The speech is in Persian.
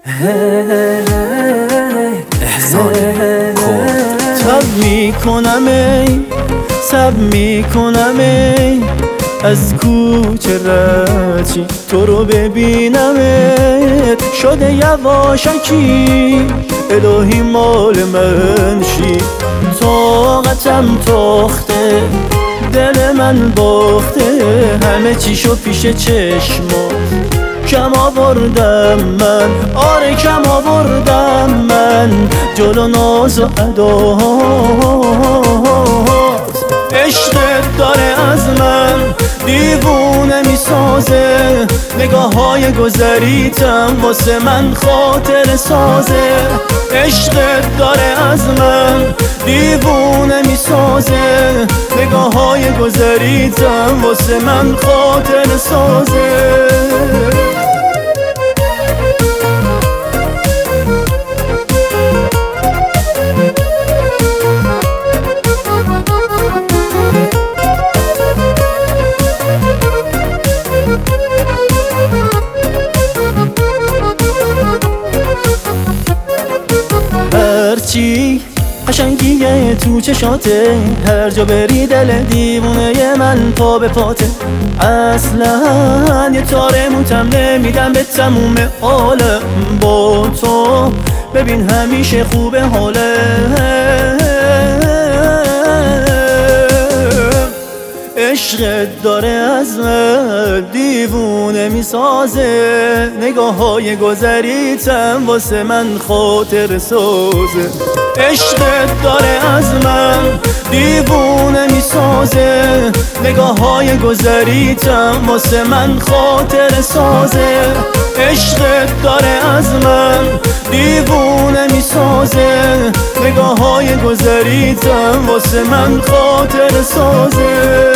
احسان کرد. تب میکنم ای سب میکنم ای از کوچه رچی تو رو ببینمت، شده یواشکی الهی مال من شی. طاقتم تاخته دل من باخته، همه چیشو پیش چشمات کم آوردم من، آره کم آوردم من، جلو ناز و اداهات. عشقت داره از من دیوونه میسازه، نگاه های گذریتم واسه من خاطر سازه. عشقت داره از من دیوونه میسازه، نگاه های گذریتم واسه من خاطر سازه. هرچی قشنگیه تو چشاته، هر جا بری دل دیوونه من پا به پاته. اصلا یه تاره موتم نمیدم به تموم عالم با تو، ببین همیشه خوبه حاله. عشقت داره از من دیوونه میسازه، نگاه های گذریتم واسه من خاطر سازه. عشقت داره از من دیوونه میسازه، نگاه های گذریتم واسه من خاطر سازه. عشقت داره از من دیوونه میسازه، نگاه های گذریتم واسه من خاطر سازه.